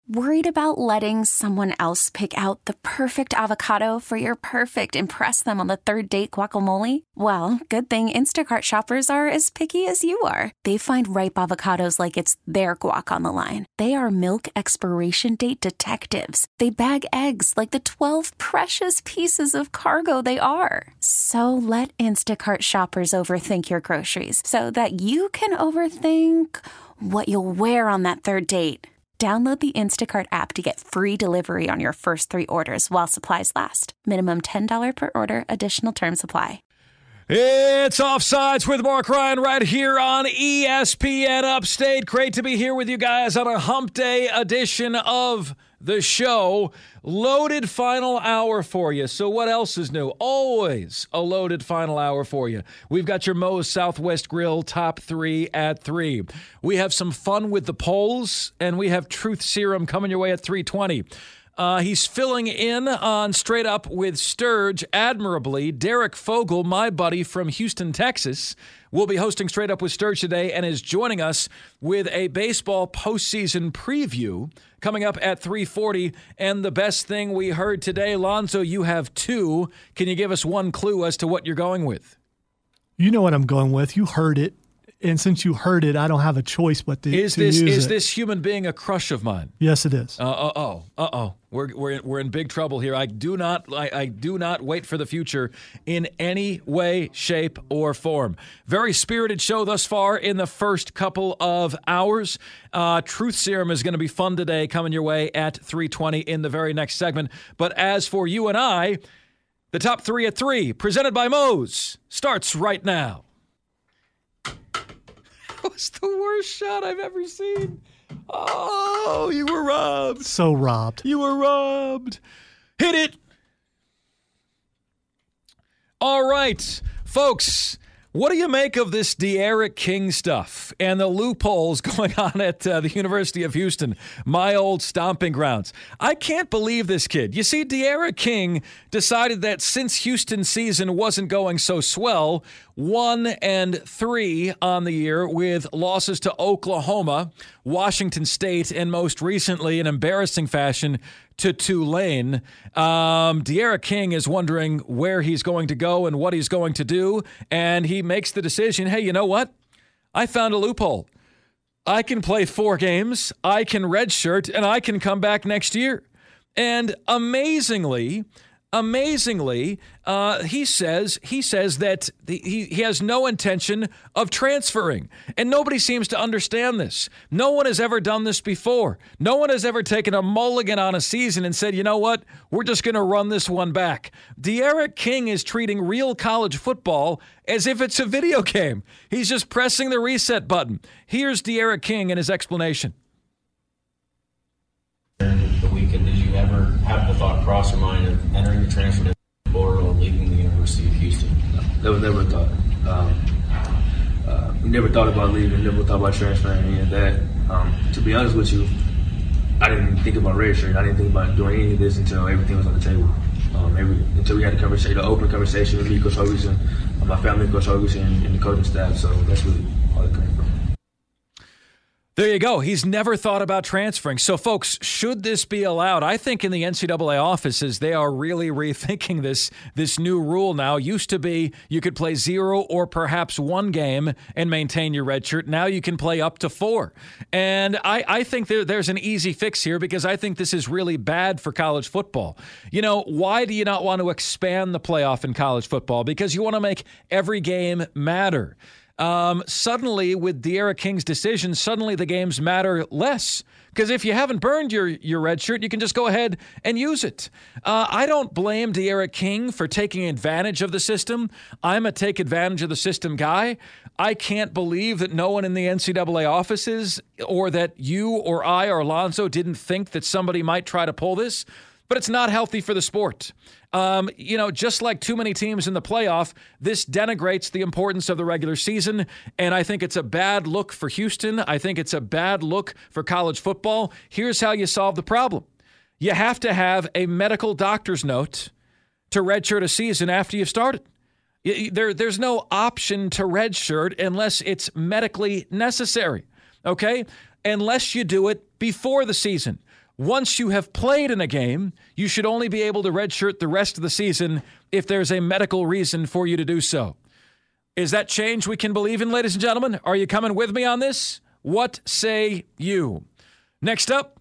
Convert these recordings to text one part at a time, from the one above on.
Worried about letting someone else pick out the perfect avocado for your perfect impress them on the third date guacamole? Well, good thing Instacart shoppers are as picky as you are. They find ripe avocados like it's their guac on the line. They are milk expiration date detectives. They bag eggs like the 12 precious pieces of cargo they are. So let Instacart shoppers overthink your groceries so that you can overthink what you'll wear on that third date. Download the Instacart app to get free delivery on your first 3 orders while supplies last. Minimum $10 per order. Additional terms apply. It's Offsides with Mark Ryan right here on ESPN Upstate. Great to be here with you guys on a hump day edition of the show. Loaded final hour for you. So what else is new? Always a loaded final hour for you. We've got your Moe's Southwest Grill top 3 at 3. We have some fun with the polls, and we have Truth Serum coming your way at 3:20. He's filling in on Straight Up with Sturge admirably. Derek Fogel, my buddy from Houston, Texas, will be hosting Straight Up with Sturge today and is joining us with a baseball postseason preview coming up at 3:40. And the best thing we heard today, Lonzo, you have 2. Can you give us one clue as to what you're going with? You know what I'm going with. You heard it. And since you heard it, I don't have a choice but to use it. Is this human being a crush of mine? Yes, it is. We're in big trouble here. I do not wait for the future in any way, shape, or form. Very spirited show thus far in the first couple of hours. Truth Serum is going to be fun today, coming your way at 3:20 in the very next segment. But as for you and I, the top 3 at 3, presented by Moe's, starts right now. That was the worst shot I've ever seen. Oh, you were robbed. So robbed. You were robbed. Hit it. All right, folks, what do you make of this D'Eriq King stuff and the loopholes going on at the University of Houston, my old stomping grounds? I can't believe this kid. You see, D'Eriq King decided that since Houston's season wasn't going so swell, 1-3 on the year with losses to Oklahoma, Washington State, and most recently, in embarrassing fashion, to Tulane. D'Eriq King is wondering where he's going to go and what he's going to do, and he makes the decision, hey, you know what? I found a loophole. I can play 4 games, I can redshirt, and I can come back next year. And amazingly, he says that he has no intention of transferring. And nobody seems to understand this. No one has ever done this before. No one has ever taken a mulligan on a season and said, you know what, we're just going to run this one back. D'Eriq King is treating real college football as if it's a video game. He's just pressing the reset button. Here's D'Eriq King and his explanation. The weekend, did you ever have the thought cross your mind of entering the transfer portal or leaving the University of Houston? No, that was never a thought. We never thought about leaving, never thought about transferring, any of that. To be honest with you, I didn't even think about registering. I didn't think about doing any of this until everything was on the table. Until we had a conversation, an open conversation with me, Coach Ferguson, my family, Coach Ferguson, and the coaching staff. So that's really all it came from. There you go. He's never thought about transferring. So, folks, should this be allowed? I think in the NCAA offices, they are really rethinking this new rule now. Used to be you could play 0 or perhaps 1 game and maintain your red shirt. Now you can play up to 4. And I think there's an easy fix here because I think this is really bad for college football. You know, why do you not want to expand the playoff in college football? Because you want to make every game matter. Suddenly, with D'Eriq King's decision, suddenly the games matter less. Because if you haven't burned your red shirt, you can just go ahead and use it. I don't blame D'Eriq King for taking advantage of the system. I'm a take advantage of the system guy. I can't believe that no one in the NCAA offices or that you or I or Alonzo didn't think that somebody might try to pull this. But it's not healthy for the sport. Just like too many teams in the playoff, this denigrates the importance of the regular season, and I think it's a bad look for Houston. I think it's a bad look for college football. Here's how you solve the problem. You have to have a medical doctor's note to redshirt a season after you've started. There's no option to redshirt unless it's medically necessary, okay? Unless you do it before the season. Once you have played in a game, you should only be able to redshirt the rest of the season if there's a medical reason for you to do so. Is that change we can believe in, ladies and gentlemen? Are you coming with me on this? What say you? Next up.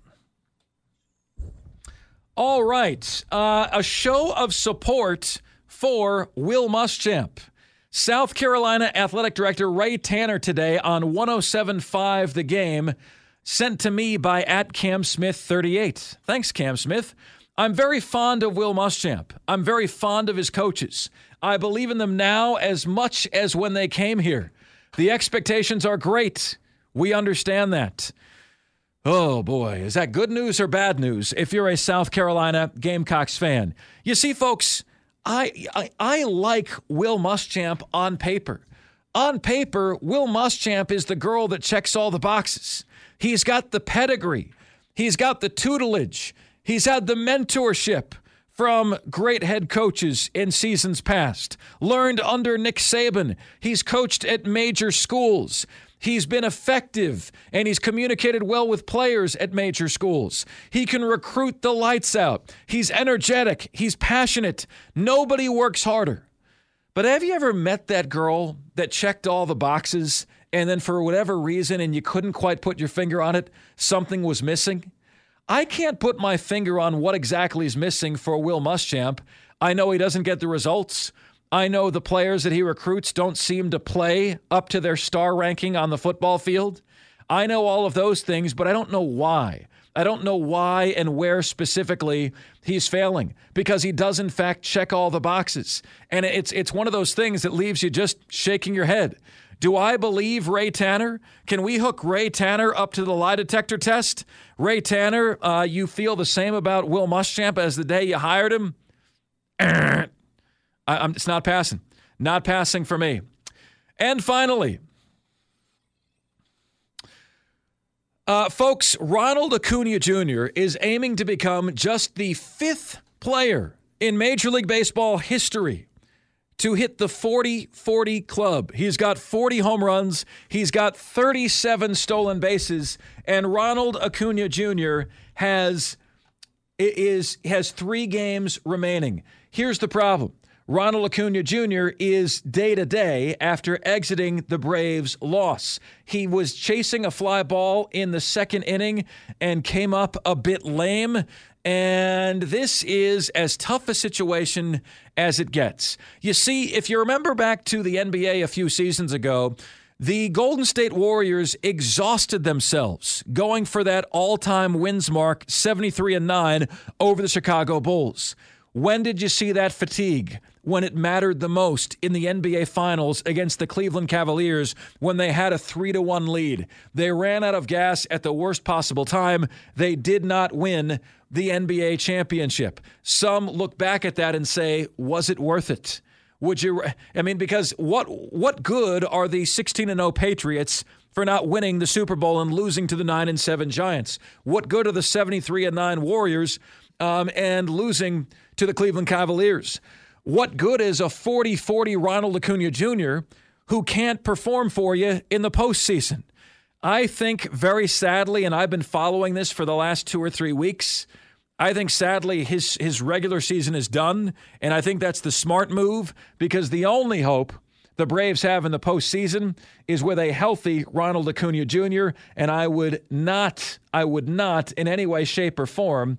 All right. A show of support for Will Muschamp. South Carolina Athletic Director Ray Tanner today on 107.5 The Game, sent to me by @CamSmith38. Thanks, Cam Smith. I'm very fond of Will Muschamp. I'm very fond of his coaches. I believe in them now as much as when they came here. The expectations are great. We understand that. Oh, boy. Is that good news or bad news if you're a South Carolina Gamecocks fan? You see, folks, I like Will Muschamp on paper. On paper, Will Muschamp is the girl that checks all the boxes. He's got the pedigree. He's got the tutelage. He's had the mentorship from great head coaches in seasons past. Learned under Nick Saban. He's coached at major schools. He's been effective, and he's communicated well with players at major schools. He can recruit the lights out. He's energetic. He's passionate. Nobody works harder. But have you ever met that girl that checked all the boxes, and then for whatever reason, and you couldn't quite put your finger on it, something was missing? I can't put my finger on what exactly is missing for Will Muschamp. I know he doesn't get the results. I know the players that he recruits don't seem to play up to their star ranking on the football field. I know all of those things, but I don't know why. I don't know why and where specifically he's failing, because he does, in fact, check all the boxes. And it's one of those things that leaves you just shaking your head. Do I believe Ray Tanner? Can we hook Ray Tanner up to the lie detector test? Ray Tanner, you feel the same about Will Muschamp as the day you hired him? It's not passing. Not passing for me. And finally, folks, Ronald Acuna Jr. is aiming to become just the 5th player in Major League Baseball history to hit the 40-40 club. He's got 40 home runs. He's got 37 stolen bases. And Ronald Acuna Jr. has 3 games remaining. Here's the problem. Ronald Acuna Jr. is day-to-day after exiting the Braves' loss. He was chasing a fly ball in the 2nd inning and came up a bit lame. And this is as tough a situation as it gets. You see, if you remember back to the NBA a few seasons ago, the Golden State Warriors exhausted themselves going for that all-time wins mark, 73-9, over the Chicago Bulls. When did you see that fatigue? When it mattered the most in the NBA Finals against the Cleveland Cavaliers when they had a 3-1 lead. They ran out of gas at the worst possible time. They did not win the NBA championship. Some look back at that and say, was it worth it? Would you? I mean, because what good are the 16-0 Patriots for not winning the Super Bowl and losing to the 9-7 Giants? What good are the 73-9 Warriors and losing to the Cleveland Cavaliers? What good is a 40-40 Ronald Acuna Jr. who can't perform for you in the postseason? I think very sadly, and I've been following this for the last 2 or 3 weeks, I think sadly his regular season is done, and I think that's the smart move, because the only hope the Braves have in the postseason is with a healthy Ronald Acuna Jr., and I would not in any way, shape, or form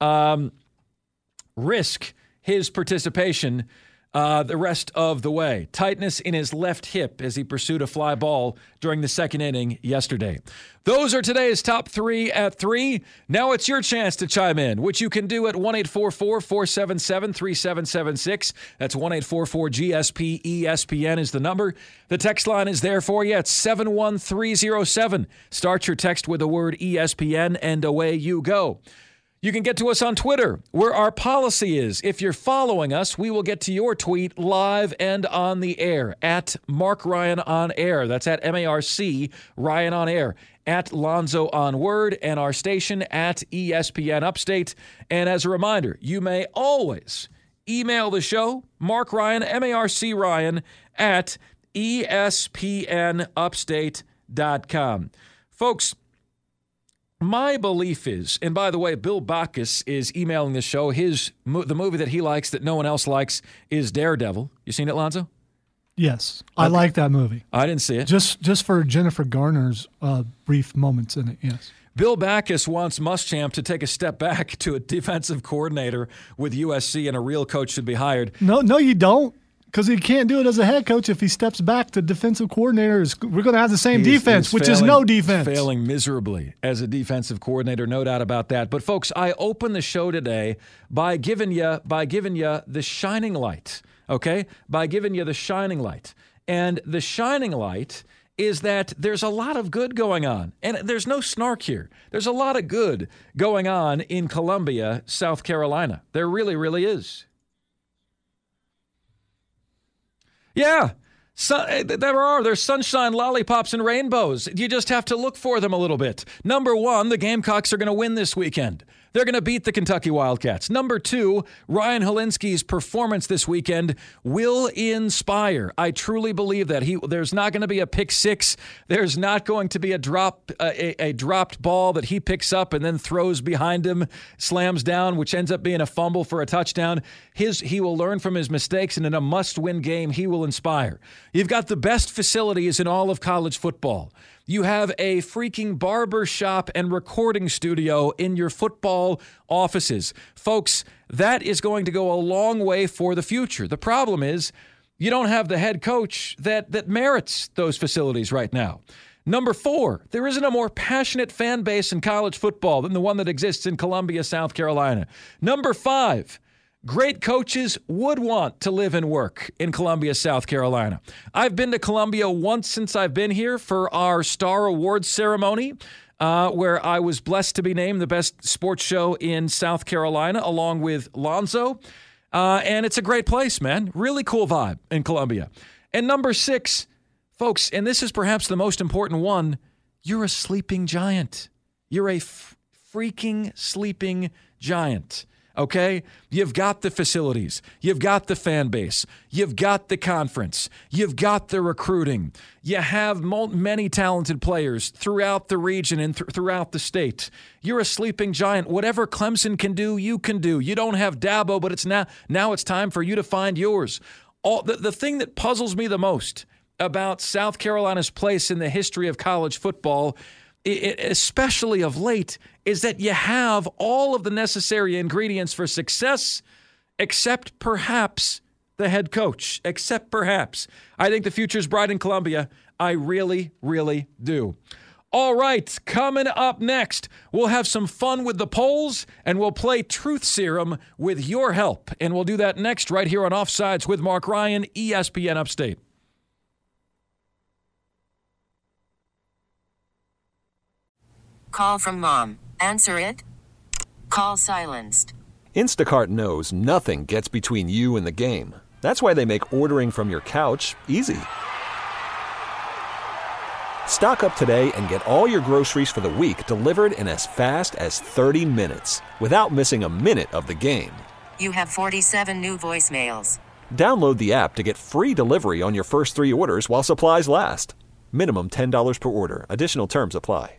risk his participation the rest of the way. Tightness in his left hip as he pursued a fly ball during the 2nd inning yesterday. Those are today's top 3 at 3. Now it's your chance to chime in, which you can do at 1-844-477-3776. That's 1-844-GSP-ESPN is the number. The text line is there for you at 71307. Start your text with the word ESPN and away you go. You can get to us on Twitter, where our policy is, if you're following us, we will get to your tweet live and on the air, at Mark Ryan on Air. That's at MARC, Ryan on Air, at Lonzo on Word, and our station at ESPN Upstate. And as a reminder, you may always email the show, Mark Ryan, MARC Ryan, at ESPNUpstate.com. Folks, My belief is, and by the way, Bill Backus is emailing the show. The movie that he likes that no one else likes is Daredevil. You seen it, Lonzo? Yes, I like that movie. I didn't see it. Just for Jennifer Garner's brief moments in it, yes. Bill Backus wants Muschamp to take a step back to a defensive coordinator with USC, and a real coach should be hired. No, you don't, because he can't do it as a head coach if he steps back to defensive coordinator. We're going to have the same defense, which is no defense. Failing miserably as a defensive coordinator, no doubt about that. But, folks, I open the show today by giving you the shining light. Okay, by giving you the shining light. And the shining light is that there's a lot of good going on. And there's no snark here. There's a lot of good going on in Columbia, South Carolina. There really, really is. Yeah, there's sunshine, lollipops, and rainbows. You just have to look for them a little bit. Number one, the Gamecocks are going to win this weekend. They're going to beat the Kentucky Wildcats. Number two, Ryan Helinski's performance this weekend will inspire. I truly believe that. There's not going to be a pick six. There's not going to be a dropped ball that he picks up and then throws behind him, slams down, which ends up being a fumble for a touchdown. He will learn from his mistakes, and in a must-win game, he will inspire. You've got the best facilities in all of college football. You have a freaking barber shop and recording studio in your football offices. Folks, that is going to go a long way for the future. The problem is you don't have the head coach that merits those facilities right now. Number four, there isn't a more passionate fan base in college football than the one that exists in Columbia, South Carolina. Number five, great coaches would want to live and work in Columbia, South Carolina. I've been to Columbia once since I've been here for our Star Awards ceremony, where I was blessed to be named the best sports show in South Carolina, along with Lonzo. And it's a great place, man. Really cool vibe in Columbia. And number six, folks, and this is perhaps the most important one, you're a sleeping giant. You're a freaking sleeping giant. Okay? You've got the facilities. You've got the fan base. You've got the conference. You've got the recruiting. You have many talented players throughout the region and throughout the state. You're a sleeping giant. Whatever Clemson can do, you can do. You don't have Dabo, but it's now it's time for you to find yours. The thing that puzzles me the most about South Carolina's place in the history of college football, especially of late, is that you have all of the necessary ingredients for success, except perhaps the head coach. Except perhaps. I think the future's bright in Columbia. I really, really do. All right, coming up next, we'll have some fun with the polls, and we'll play Truth Serum with your help. And we'll do that next right here on Offsides with Mark Ryan, ESPN Upstate. Call from mom. Answer it. Call silenced. Instacart knows nothing gets between you and the game. That's why they make ordering from your couch easy. Stock up today and get all your groceries for the week delivered in as fast as 30 minutes without missing a minute of the game. You have 47 new voicemails. Download the app to get free delivery on your first 3 orders while supplies last. Minimum $10 per order. Additional terms apply.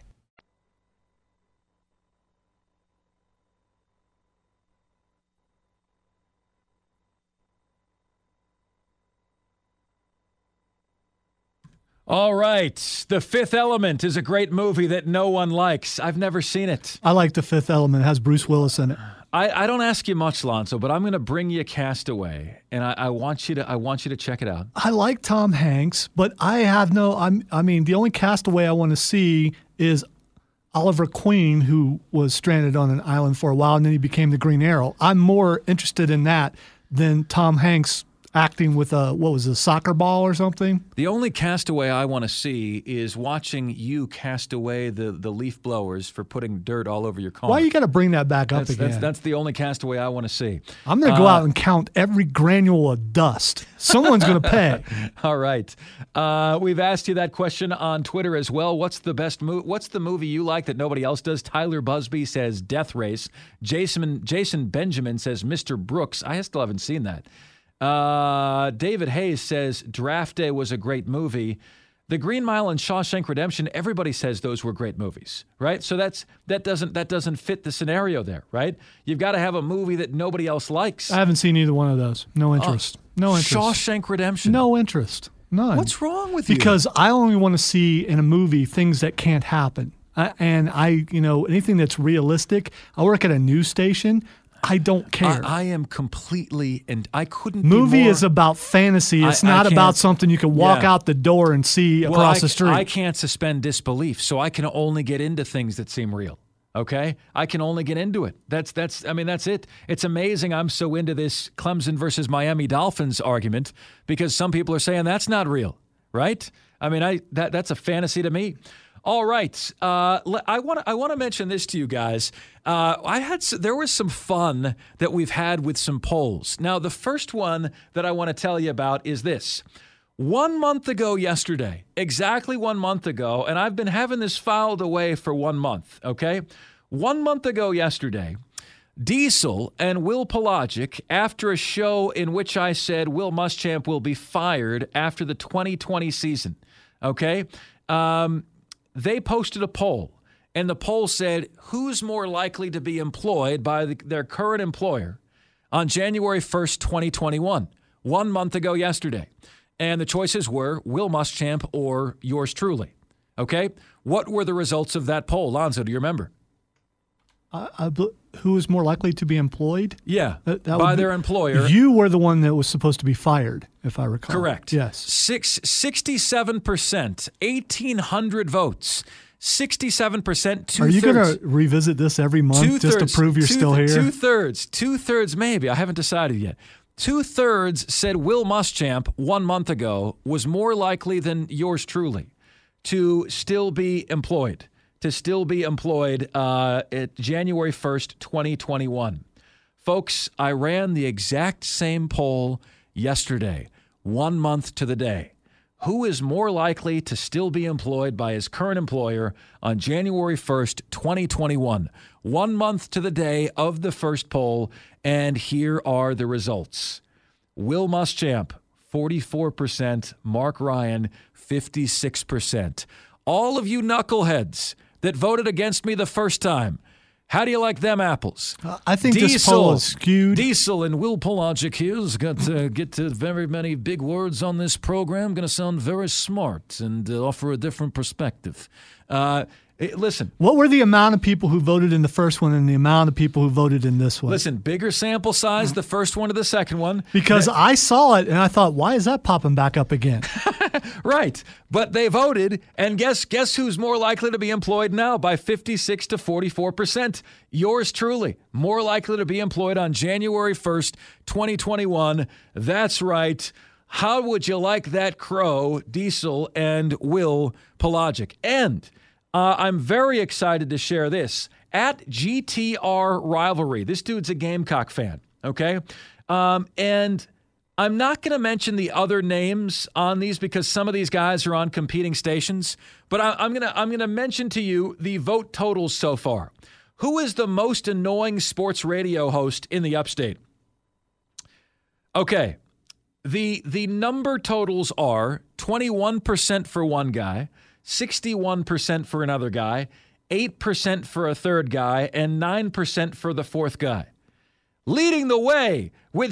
All right. The Fifth Element is a great movie that no one likes. I've never seen it. I like The Fifth Element. It has Bruce Willis in it. I don't ask you much, Lonzo, but I'm going to bring you Castaway, and I want you to check it out. I like Tom Hanks, but I have the only Castaway I want to see is Oliver Queen, who was stranded on an island for a while, and then he became the Green Arrow. I'm more interested in that than Tom Hanks acting with a soccer ball or something. The only Castaway I want to see is watching you cast away the leaf blowers for putting dirt all over your car. Why you got to bring that back up again? That's the only Castaway I want to see. I'm going to go out and count every granule of dust. Someone's going to pay. All right. We've asked you that question on Twitter as well. What's the best movie? What's the movie you like that nobody else does? Tyler Busby says Death Race. Jason Benjamin says Mr. Brooks. I still haven't seen that. David Hayes says Draft Day was a great movie. The Green Mile and Shawshank Redemption, everybody says those were great movies, right? So that doesn't fit the scenario there, right? You've got to have a movie that nobody else likes. I haven't seen either one of those. No interest. No interest. Shawshank Redemption. No interest. None. What's wrong with you? Because I only want to see in a movie things that can't happen. And anything that's realistic. I work at a news station. I don't care. I am completely, and I couldn't Movie be more, is about fantasy. It's not about something you can walk out the door and see across the street. I can't suspend disbelief, so I can only get into things that seem real. Okay? I can only get into it. That's it. It's amazing I'm so into this Clemson versus Miami Dolphins argument because some people are saying that's not real, right? I mean, that's a fantasy to me. All right. I want to mention this to you guys. There was some fun that we've had with some polls. Now, the first one that I want to tell you about is this. 1 month ago yesterday, exactly 1 month ago, and I've been having this filed away for 1 month, okay? 1 month ago yesterday, Diesel and Will Pelagic, after a show in which I said Will Muschamp will be fired after the 2020 season, okay? They posted a poll, and the poll said, who's more likely to be employed by their current employer on January 1st, 2021, 1 month ago yesterday? And the choices were Will Muschamp or yours truly. Okay? What were the results of that poll? Lonzo, do you remember? Who is more likely to be employed? Yeah, by their employer. You were the one that was supposed to be fired, if I recall. Correct. Yes. 67%, 1,800 votes. 67%, 2/3. Are you going to revisit this every month just to prove you're still here? Two-thirds maybe. I haven't decided yet. 2/3 said Will Muschamp 1 month ago was more likely than yours truly to still be employed. At January 1st, 2021. Folks, I ran the exact same poll yesterday, 1 month to the day. Who is more likely to still be employed by his current employer on January 1st, 2021? 1 month to the day of the first poll, and here are the results. Will Muschamp, 44%. Mark Ryan, 56%. All of you knuckleheads that voted against me the first time, how do you like them apples? I think this poll is skewed. Diesel and Will Pelagic here's got to get to very many big words on this program. Going to sound very smart and offer a different perspective. Listen. What were the amount of people who voted in the first one and the amount of people who voted in this one? Listen, bigger sample size, the first one to the second one. Because I saw it and I thought, why is that popping back up again? Right. But they voted, and guess who's more likely to be employed now by 56 to 44%? Yours truly, more likely to be employed on January 1st, 2021. That's right. How would you like that crow, Diesel and Will Pelagic? And I'm very excited to share this. At GTR Rivalry, this dude's a Gamecock fan, okay? And I'm not going to mention the other names on these because some of these guys are on competing stations, but I'm going to mention to you the vote totals so far. Who is the most annoying sports radio host in the upstate? Okay, the number totals are 21% for one guy, 61% for another guy, 8% for a third guy, and 9% for the fourth guy. Leading the way with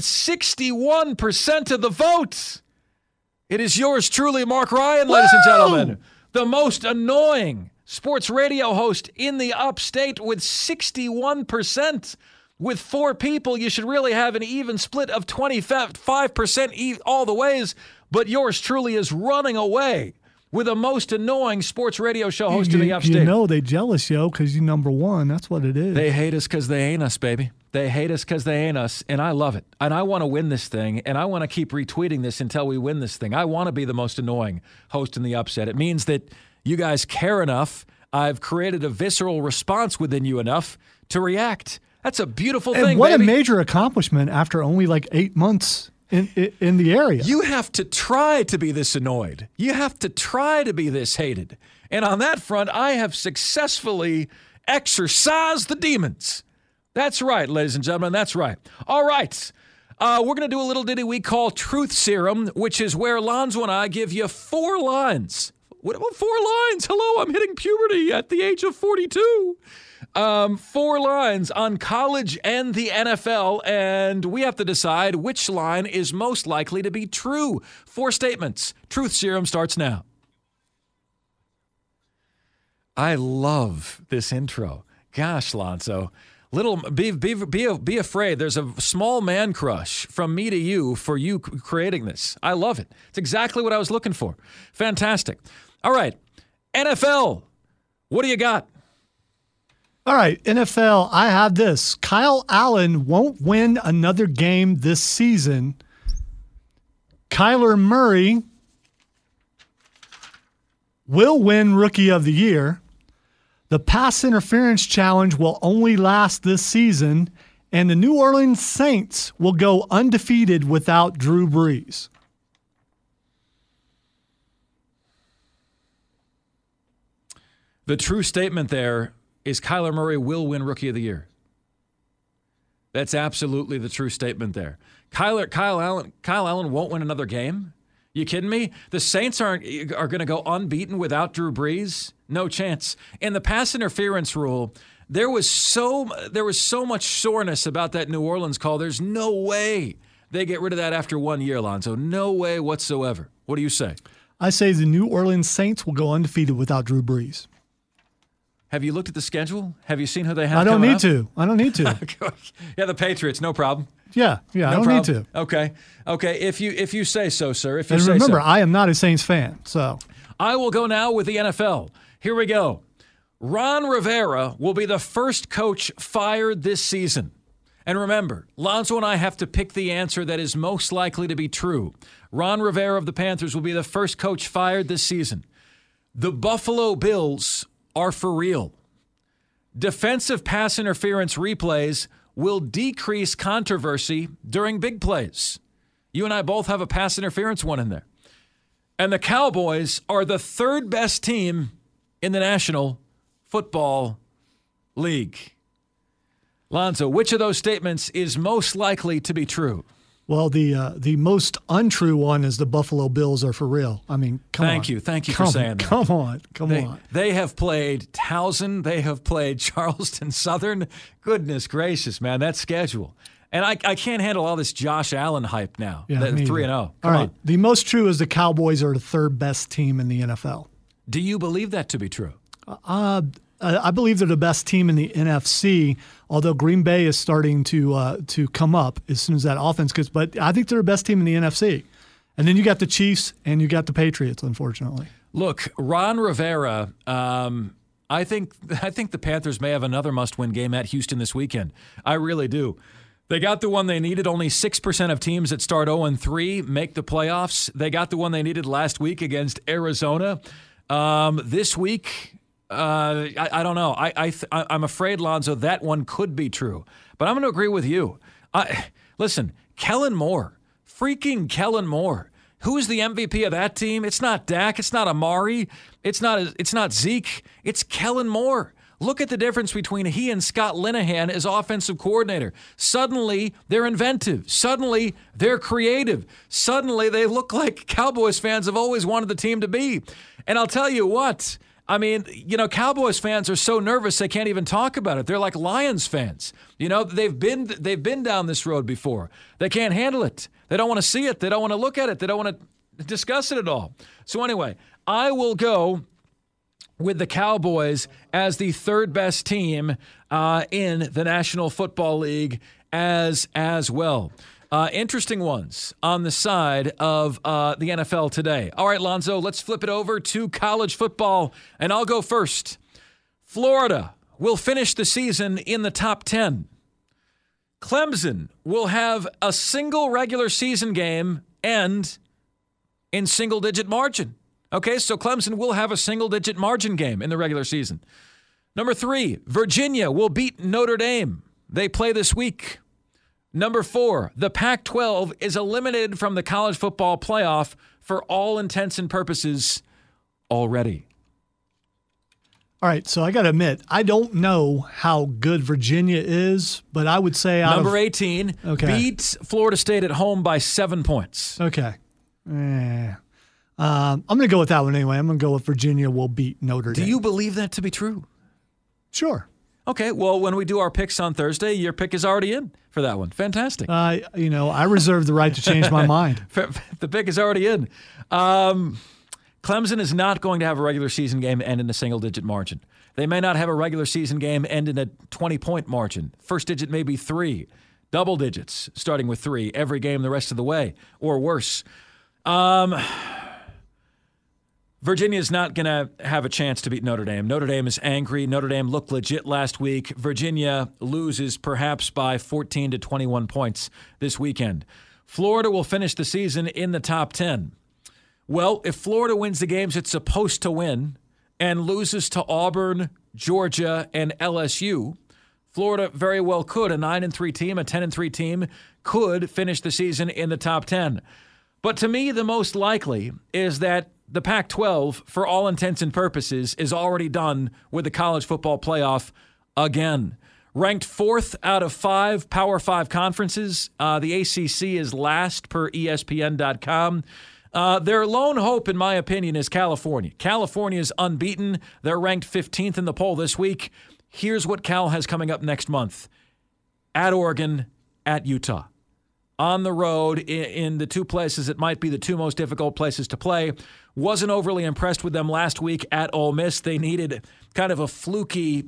61% of the votes, it is yours truly, Mark Ryan, ladies and gentlemen. The most annoying sports radio host in the upstate with 61%. With four people, you should really have an even split of 25% all the ways, but yours truly is running away with the most annoying sports radio show host in the upstate. You know they jealous, yo, because you're number one. That's what it is. They hate us because they ain't us, baby. They hate us because they ain't us, and I love it. And I want to win this thing, and I want to keep retweeting this until we win this thing. I want to be the most annoying host in the upset. It means that you guys care enough. I've created a visceral response within you enough to react. That's a beautiful thing, what baby. A major accomplishment after only like 8 months in the area. You have to try to be this annoyed. You have to try to be this hated. And on that front, I have successfully exorcised the demons. That's right, ladies and gentlemen. That's right. All right. We're going to do a little ditty we call Truth Serum, which is where Lonzo and I give you 4 lines. What about 4 lines? Hello, I'm hitting puberty at the age of 42. 4 lines on college and the NFL, and we have to decide which line is most likely to be true. 4 statements. Truth Serum starts now. I love this intro. Gosh, Lonzo. Be afraid. There's a small man crush from me to you for you creating this. I love it. It's exactly what I was looking for. Fantastic. All right. NFL. What do you got? All right, NFL, I have this. Kyle Allen won't win another game this season. Kyler Murray will win Rookie of the Year. The pass interference challenge will only last this season, and the New Orleans Saints will go undefeated without Drew Brees. The true statement there is Kyler Murray will win Rookie of the Year. That's absolutely the true statement there. Kyle Allen won't win another game? You kidding me? The Saints are going to go unbeaten without Drew Brees? No chance. In the pass interference rule, there was so much soreness about that New Orleans call. There's no way they get rid of that after 1 year, Lonzo. No way whatsoever. What do you say? I say the New Orleans Saints will go undefeated without Drew Brees. Have you looked at the schedule? Have you seen who they have? I don't need to. Yeah, the Patriots, no problem. Yeah, no I don't problem. need to. Okay. If you say so, sir. And remember, I am not a Saints fan, so. I will go now with the NFL. Here we go. Ron Rivera will be the first coach fired this season. And remember, Lonzo and I have to pick the answer that is most likely to be true. Ron Rivera of the Panthers will be the first coach fired this season. The Buffalo Bills are for real. Defensive pass interference replays will decrease controversy during big plays. You and I both have a pass interference one in there. And the Cowboys are the 3rd best team in the National Football League. Lonzo, which of those statements is most likely to be true? Well, the most untrue one is the Buffalo Bills are for real. I mean, come on. Thank you for saying that. Come on. They have played Towson. They have played Charleston Southern. Goodness gracious, man, that schedule. And I can't handle all this Josh Allen hype now. Yeah, 3-0. All right. The most true is the Cowboys are the 3rd best team in the NFL. Do you believe that to be true? I believe they're the best team in the NFC, although Green Bay is starting to come up as soon as that offense gets. But I think they're the best team in the NFC. And then you got the Chiefs and you got the Patriots, unfortunately. Look, Ron Rivera, I think the Panthers may have another must-win game at Houston this weekend. I really do. They got the one they needed. Only 6% of teams that start 0-3 make the playoffs. They got the one they needed last week against Arizona. This week, I don't know. I'm afraid, Lonzo, that one could be true. But I'm going to agree with you. Listen, Kellen Moore, freaking Kellen Moore. Who is the MVP of that team? It's not Dak. It's not Amari. It's not Zeke. It's Kellen Moore. Look at the difference between he and Scott Linehan as offensive coordinator. Suddenly, they're inventive. Suddenly, they're creative. Suddenly, they look like Cowboys fans have always wanted the team to be. And I'll tell you what, I mean, Cowboys fans are so nervous they can't even talk about it. They're like Lions fans. They've been down this road before. They can't handle it. They don't want to see it. They don't want to look at it. They don't want to discuss it at all. So anyway, I will go with the Cowboys as the 3rd best team in the National Football League as well. Interesting ones on the side of the NFL today. All right, Lonzo, let's flip it over to college football, and I'll go first. Florida will finish the season in the top 10. Clemson will have a single regular season game end in single-digit margin. Okay, so Clemson will have a single-digit margin game in the regular season. Number 3, Virginia will beat Notre Dame. They play this week. Number 4, the Pac-12 is eliminated from the college football playoff for all intents and purposes already. All right, so I got to admit, I don't know how good Virginia is, but I would say Number 18 beats Florida State at home by 7 points. Okay. I'm going to go with that one anyway. I'm going to go with Virginia will beat Notre Dame. Do you believe that to be true? Sure. Okay, well, when we do our picks on Thursday, your pick is already in for that one. Fantastic. I reserve the right to change my mind. The pick is already in. Clemson is not going to have a regular season game end in a single-digit margin. They may not have a regular season game end in a 20-point margin. First digit may be 3. Double digits, starting with 3, every game the rest of the way, or worse. Virginia is not going to have a chance to beat Notre Dame. Notre Dame is angry. Notre Dame looked legit last week. Virginia loses perhaps by 14 to 21 points this weekend. Florida will finish the season in the top 10. Well, if Florida wins the games it's supposed to win and loses to Auburn, Georgia, and LSU, Florida very well could. A 9-3 team, a 10-3 team could finish the season in the top 10. But to me, the most likely is that the Pac-12, for all intents and purposes, is already done with the college football playoff again. Ranked 4th out of 5 Power 5 conferences, the ACC is last per ESPN.com. Their lone hope, in my opinion, is California. California is unbeaten. They're ranked 15th in the poll this week. Here's what Cal has coming up next month. At Oregon, at Utah. On the road in the 2 places that might be the 2 most difficult places to play. Wasn't overly impressed with them last week at Ole Miss. They needed kind of a fluky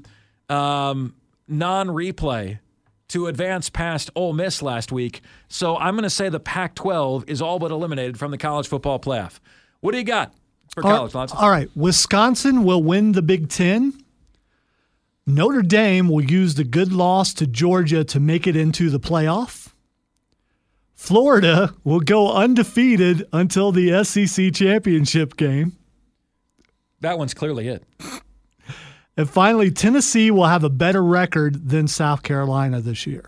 non-replay to advance past Ole Miss last week. So I'm going to say the Pac-12 is all but eliminated from the college football playoff. What do you got for college, Lance? All right. Wisconsin will win the Big Ten. Notre Dame will use the good loss to Georgia to make it into the playoff. Florida will go undefeated until the SEC championship game. That one's clearly it. And finally, Tennessee will have a better record than South Carolina this year.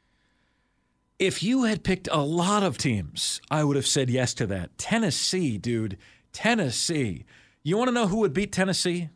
If you had picked a lot of teams, I would have said yes to that. Tennessee, dude. Tennessee. You want to know who would beat Tennessee?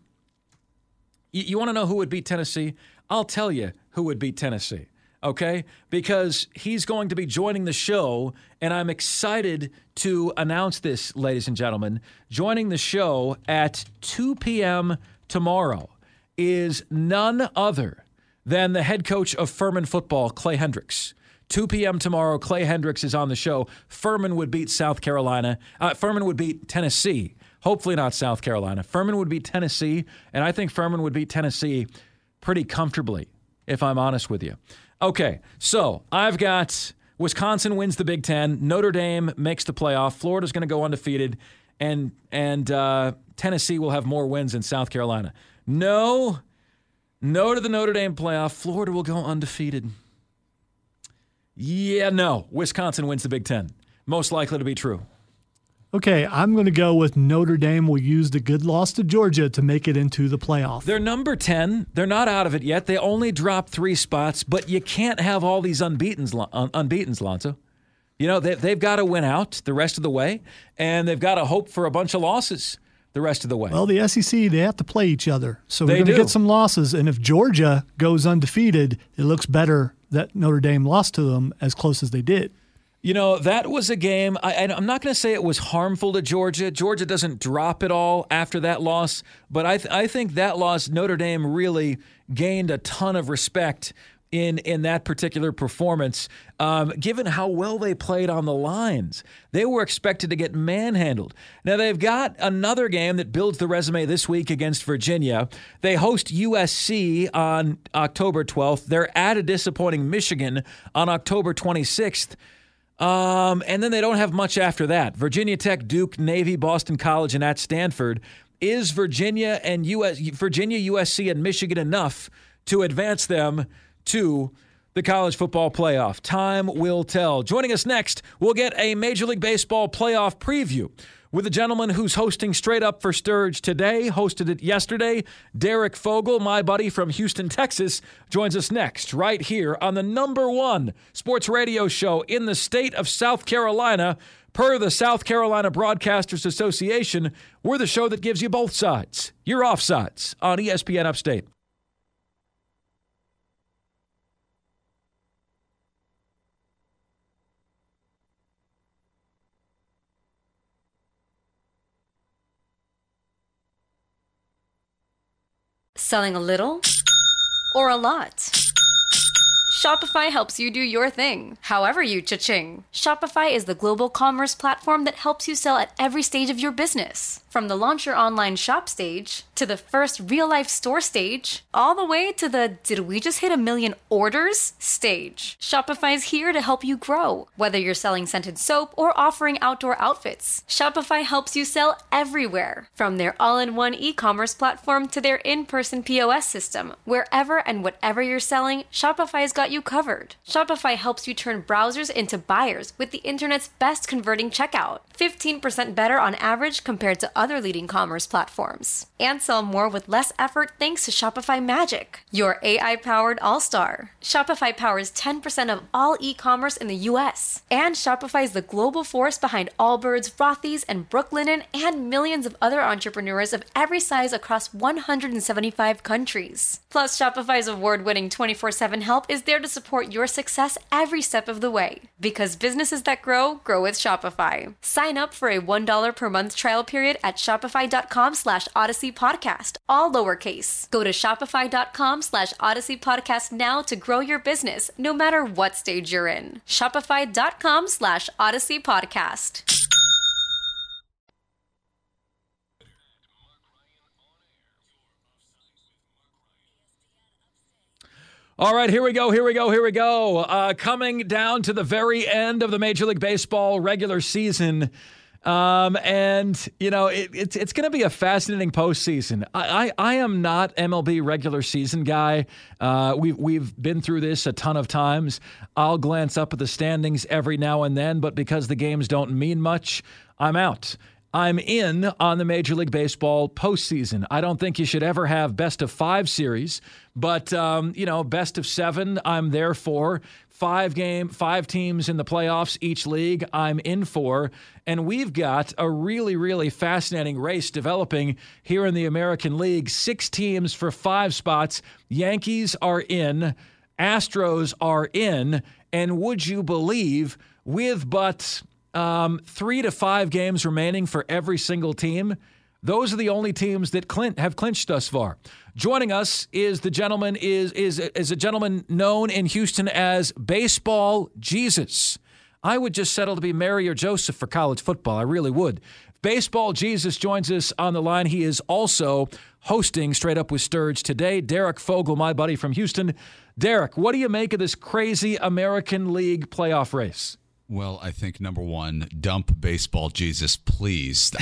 You want to know who would beat Tennessee? I'll tell you who would beat Tennessee. Okay? Because he's going to be joining the show, and I'm excited to announce this, ladies and gentlemen. Joining the show at 2 p.m. tomorrow is none other than the head coach of Furman football, Clay Hendricks. 2 p.m. tomorrow, Clay Hendricks is on the show. Furman would beat South Carolina. Furman would beat Tennessee. Hopefully not South Carolina. Furman would beat Tennessee, and I think Furman would beat Tennessee pretty comfortably, if I'm honest with you. Okay, so I've got Wisconsin wins the Big Ten. Notre Dame makes the playoff. Florida's going to go undefeated, and Tennessee will have more wins than South Carolina. No to the Notre Dame playoff. Florida will go undefeated. Yeah, no. Wisconsin wins the Big Ten. Most likely to be true. Okay, I'm going to go with Notre Dame will use the good loss to Georgia to make it into the playoff. They're number 10. They're not out of it yet. They only dropped 3 spots, but you can't have all these unbeatens, Lonzo. You know, they've got to win out the rest of the way, and they've got to hope for a bunch of losses the rest of the way. Well, the SEC, they have to play each other. So we're going to get some losses, and if Georgia goes undefeated, it looks better that Notre Dame lost to them as close as they did. You know, that was a game, I'm not going to say it was harmful to Georgia. Georgia doesn't drop it all after that loss, but I think that loss, Notre Dame really gained a ton of respect in that particular performance, given how well they played on the lines. They were expected to get manhandled. Now, they've got another game that builds the resume this week against Virginia. They host USC on October 12th. They're at a disappointing Michigan on October 26th. And then they don't have much after that. Virginia Tech, Duke, Navy, Boston College, and at Stanford. Is Virginia, USC, and Michigan enough to advance them to the college football playoff? Time will tell. Joining us next, we'll get a Major League Baseball playoff preview with a gentleman who's hosting Straight Up for Sturge today, hosted it yesterday. Derek Fogel, my buddy from Houston, Texas, joins us next right here on the #1 sports radio show in the state of South Carolina. Per the South Carolina Broadcasters Association, we're the show that gives you both sides. Your offsides on ESPN Upstate. Selling a little or a lot? Shopify helps you do your thing, however you cha-ching. Shopify is the global commerce platform that helps you sell at every stage of your business. From the launch your online shop stage, to the first real-life store stage, all the way to the did we just hit 1 million orders stage. Shopify's here to help you grow. Whether you're selling scented soap or offering outdoor outfits, Shopify helps you sell everywhere. From their all-in-one e-commerce platform to their in-person POS system, wherever and whatever you're selling, Shopify's got you covered. Shopify helps you turn browsers into buyers with the internet's best converting checkout. 15% better on average compared to other leading commerce platforms. And sell more with less effort thanks to Shopify Magic, your AI-powered all-star. Shopify powers 10% of all e-commerce in the US. And Shopify is the global force behind Allbirds, Rothy's, and Brooklinen, and millions of other entrepreneurs of every size across 175 countries. Plus, Shopify's award-winning 24/7 help is there to support your success every step of the way. Because businesses that grow, grow with Shopify. Sign up for a $1 per month trial period at shopify.com/Odyssey Podcast, all lowercase. Go to shopify.com/Odyssey Podcast now to grow your business, no matter what stage you're in. Shopify.com/Odyssey Podcast. All right, here we go. Coming down to the very end of the Major League Baseball regular season. And, you know, it's going to be a fascinating postseason. I am not MLB regular season guy. We've been through this a ton of times. I'll glance up at the standings every now and then, but because the games don't mean much, I'm out. I'm in on the Major League Baseball postseason. I don't think you should ever have best of 5 series, but, best of 7, I'm there for. 5 teams in the playoffs, each league, I'm in for. And we've got a really, really fascinating race developing here in the American League. 6 teams for 5 spots. Yankees are in. Astros are in. And would you believe, with but 3 to 5 games remaining for every single team, those are the only teams that have clinched thus far. Joining us is a gentleman known in Houston as Baseball Jesus. I would just settle to be Mary or Joseph for college football. I really would. Baseball Jesus joins us on the line. He is also hosting Straight Up with Sturge today. Derek Fogel, my buddy from Houston. Derek, what do you make of this crazy American League playoff race? Well, I think number one, dump Baseball Jesus, please.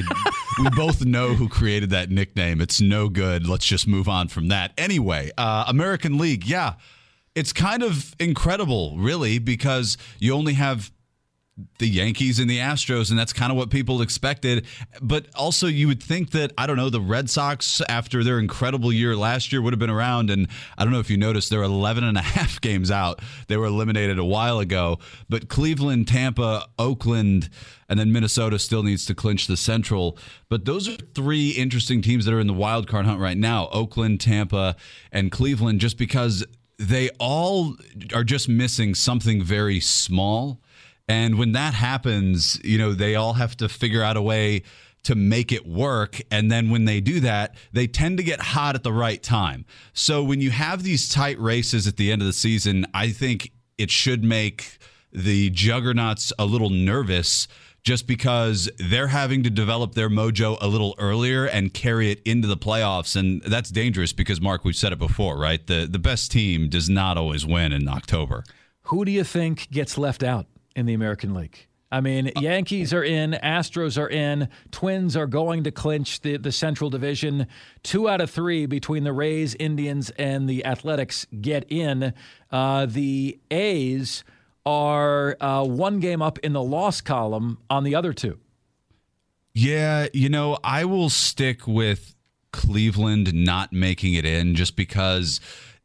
We both know who created that nickname. It's no good. Let's just move on from that. Anyway, American League, yeah, it's kind of incredible, really, because you only have the Yankees and the Astros, and that's kind of what people expected. But also you would think that, I don't know, the Red Sox, after their incredible year last year, would have been around. And I don't know if you noticed, they're 11 and a half games out. They were eliminated a while ago. But Cleveland, Tampa, Oakland, and then Minnesota still needs to clinch the Central. But those are 3 interesting teams that are in the wild card hunt right now, Oakland, Tampa, and Cleveland, just because they all are just missing something very small. And when that happens, they all have to figure out a way to make it work. And then when they do that, they tend to get hot at the right time. So when you have these tight races at the end of the season, I think it should make the juggernauts a little nervous, just because they're having to develop their mojo a little earlier and carry it into the playoffs. And that's dangerous because, Mark, we've said it before, right? The best team does not always win in October. Who do you think gets left out in the American League? I mean, Yankees are in, Astros are in, Twins are going to clinch the Central Division. 2 out of 3 between the Rays, Indians, and the Athletics get in. The A's are 1 game up in the loss column on the other 2. Yeah, I will stick with Cleveland not making it in just because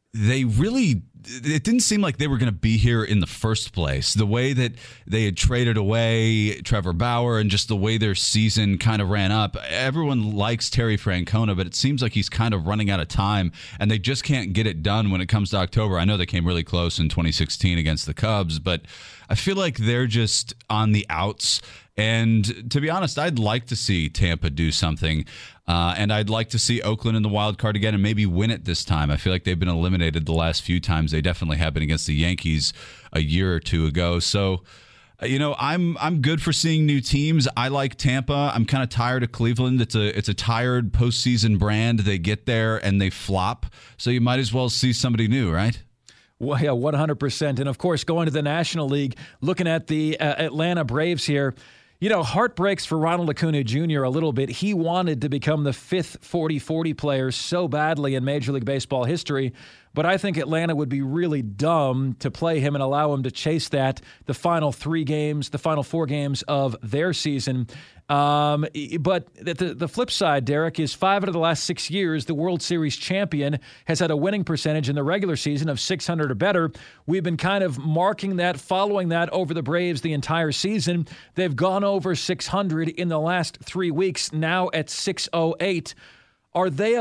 it didn't seem like they were going to be here in the first place. The way that they had traded away Trevor Bauer and just the way their season kind of ran up. Everyone likes Terry Francona, but it seems like he's kind of running out of time, and they just can't get it done when it comes to October. I know they came really close in 2016 against the Cubs, but I feel like they're just on the outs. And to be honest, I'd like to see Tampa do something. And I'd like to see Oakland in the wild card again and maybe win it this time. I feel like they've been eliminated the last few times. They definitely have been against the Yankees a year or two ago. So, I'm good for seeing new teams. I like Tampa. I'm kind of tired of Cleveland. It's a tired postseason brand. They get there and they flop. So you might as well see somebody new, right? Well, yeah, 100%. And, of course, going to the National League, looking at the Atlanta Braves here, heart breaks for Ronald Acuna Jr. a little bit. He wanted to become the fifth 40-40 player so badly in Major League Baseball history, but I think Atlanta would be really dumb to play him and allow him to chase that the final 4 games of their season. But the flip side, Derek, is 5 out of the last 6 years, the World Series champion has had a winning percentage in the regular season of .600 or better. We've been kind of marking that, following that over the Braves the entire season. They've gone over .600 in the last 3 weeks, now at .608. Are they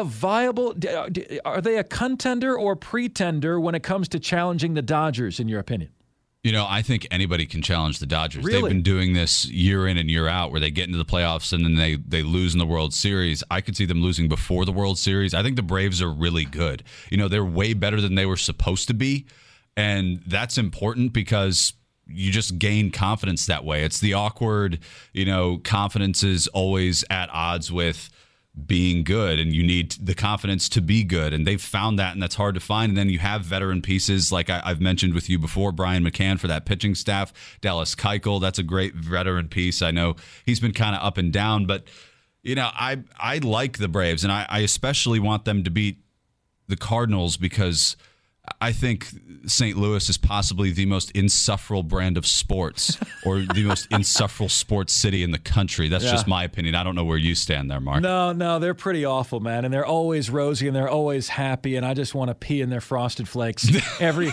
a contender or pretender when it comes to challenging the Dodgers, in your opinion? I think anybody can challenge the Dodgers. Really? They've been doing this year in and year out where they get into the playoffs and then they lose in the World Series. I could see them losing before the World Series. I think the Braves are really good. They're way better than they were supposed to be, and that's important because you just gain confidence that way. It's the awkward, confidence is always at odds with being good, and you need the confidence to be good, and they've found that, and that's hard to find. And then you have veteran pieces like I've mentioned with you before, Brian McCann for that pitching staff, Dallas Keuchel, that's a great veteran piece. I know he's been kind of up and down, but I like the Braves, and I especially want them to beat the Cardinals because I think St. Louis is possibly the most insufferable brand of sports or the most insufferable sports city in the country. That's just my opinion. I don't know where you stand there, Mark. No, they're pretty awful, man. And they're always rosy and they're always happy. And I just want to pee in their Frosted Flakes every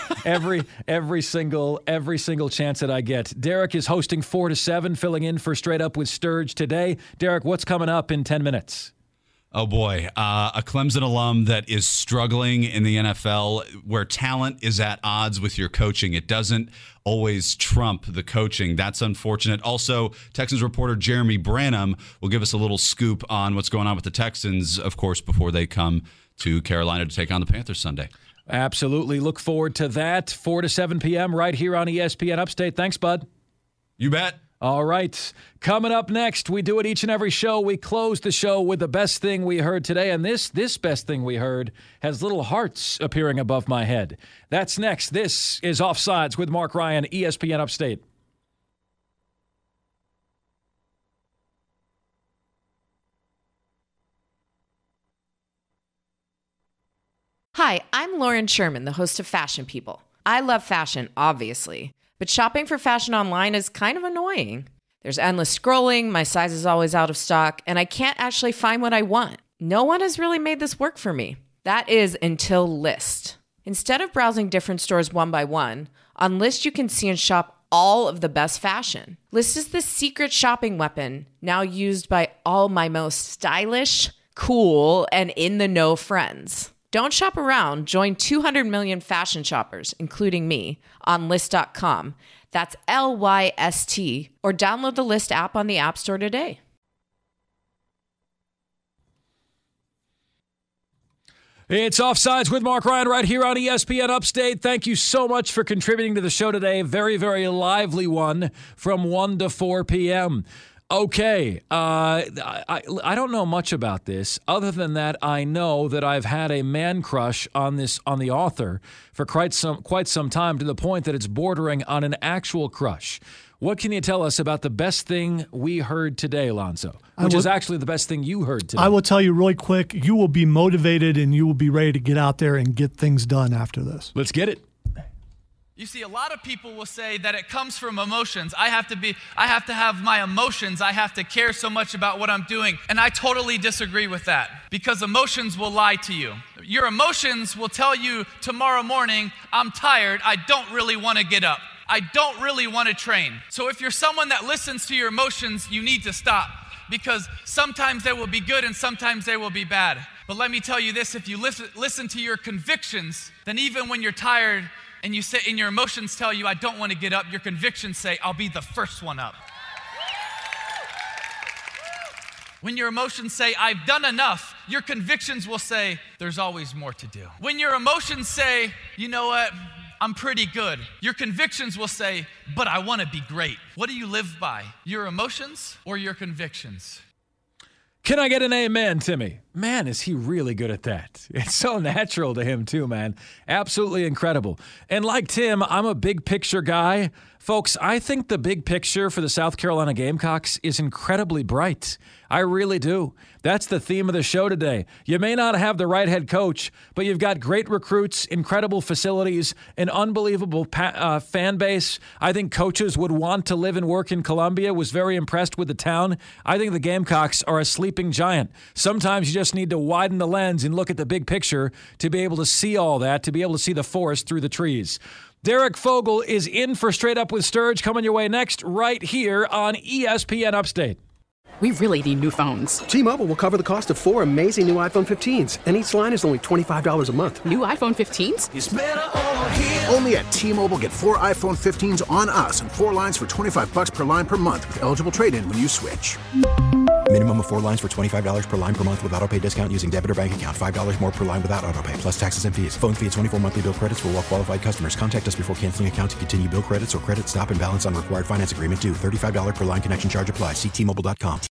single chance that I get. Derek is hosting 4 to 7, filling in for Straight Up with Sturge today. Derek, what's coming up in 10 minutes? Oh, boy. A Clemson alum that is struggling in the NFL where talent is at odds with your coaching. It doesn't always trump the coaching. That's unfortunate. Also, Texans reporter Jeremy Branham will give us a little scoop on what's going on with the Texans, of course, before they come to Carolina to take on the Panthers Sunday. Absolutely. Look forward to that. 4 to 7 p.m. right here on ESPN Upstate. Thanks, bud. You bet. All right. Coming up next, we do it each and every show. We close the show with the best thing we heard today. And this best thing we heard has little hearts appearing above my head. That's next. This is Offsides with Mark Ryan, ESPN Upstate. Hi, I'm Lauren Sherman, the host of Fashion People. I love fashion, obviously. But shopping for fashion online is kind of annoying. There's endless scrolling, my size is always out of stock, and I can't actually find what I want. No one has really made this work for me. That is until Lyst. Instead of browsing different stores one by one, on Lyst you can see and shop all of the best fashion. Lyst is the secret shopping weapon now used by all my most stylish, cool, and in-the-know friends. Don't shop around. Join 200 million fashion shoppers, including me, on Lyst.com. That's Lyst, or download the Lyst app on the App Store today. It's Offsides with Mark Ryan right here on ESPN Upstate. Thank you so much for contributing to the show today. Very, very lively one from 1 to 4 p.m. Okay, I don't know much about this other than that I know that I've had a man crush on the author for quite some time, to the point that it's bordering on an actual crush. What can you tell us about the best thing we heard today, Alonzo? Which is actually the best thing you heard today. I will tell you really quick, you will be motivated and you will be ready to get out there and get things done after this. Let's get it. You see, a lot of people will say that it comes from emotions. I have to have my emotions. I have to care so much about what I'm doing. And I totally disagree with that, because emotions will lie to you. Your emotions will tell you tomorrow morning, I'm tired. I don't really want to get up. I don't really want to train. So if you're someone that listens to your emotions, you need to stop, because sometimes they will be good and sometimes they will be bad. But let me tell you this, if you listen to your convictions, then even when you're tired, and you say, and your emotions tell you, I don't want to get up, your convictions say, I'll be the first one up. When your emotions say, I've done enough, your convictions will say, there's always more to do. When your emotions say, you know what, I'm pretty good, your convictions will say, but I want to be great. What do you live by? Your emotions or your convictions? Can I get an amen, Timmy? Man, is he really good at that. It's so natural to him too, man. Absolutely incredible. And like Tim, I'm a big picture guy. Folks, I think the big picture for the South Carolina Gamecocks is incredibly bright. I really do. That's the theme of the show today. You may not have the right head coach, but you've got great recruits, incredible facilities, an unbelievable fan base. I think coaches would want to live and work in Columbia. Was very impressed with the town. I think the Gamecocks are a sleeping giant. Sometimes you just need to widen the lens and look at the big picture to be able to see all that, to be able to see the forest through the trees. Derek Fogel is in for Straight Up with Sturge, coming your way next right here on ESPN Upstate. We really need new phones. T-Mobile will cover the cost of 4 amazing new iPhone 15s, and each line is only $25 a month. New iPhone 15s? It's better over here. Only at T-Mobile, get 4 iPhone 15s on us and 4 lines for $25 per line per month with eligible trade-in when you switch. Minimum of 4 lines for $25 per line per month with autopay discount using debit or bank account. $5 more per line without autopay, plus taxes and fees. Phone fee at 24 monthly bill credits for well-qualified customers. Contact us before canceling account to continue bill credits or credit stop and balance on required finance agreement due. $35 per line connection charge applies. See T-Mobile.com.